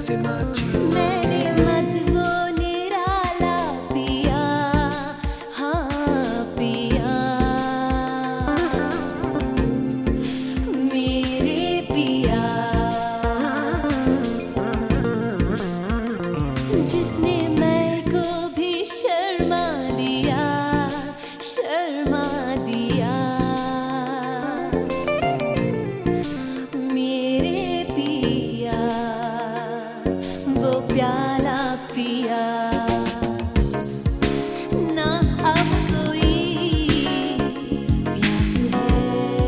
मैंने मत वो निराला पिया, हाँ पिया, मेरे पिया, जिसने मैं को भी शर्मा दिया, शर्मा दिया, मेरे पिया, वो प्याला पिया, ना अब कोई प्यास है,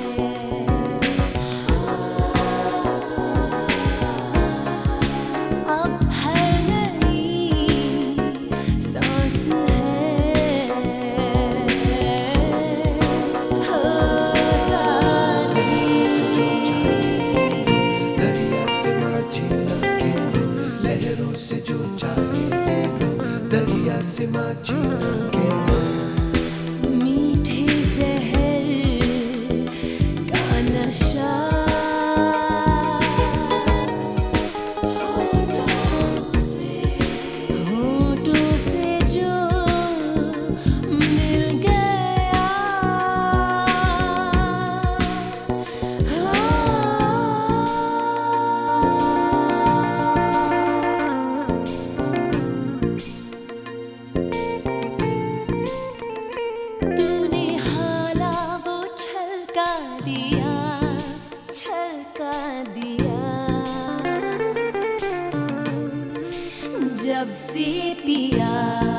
अब हर नई सांस है, हो साथी। दरिया से माझी लागे लो, लहरों से जो चाहे ले लो, दरिया से माझी लागे लो। मीठे जहर का नशा होठों से जो मिल गया, तूने हाला वो छलका दिया, छलका दिया, जब से पिया।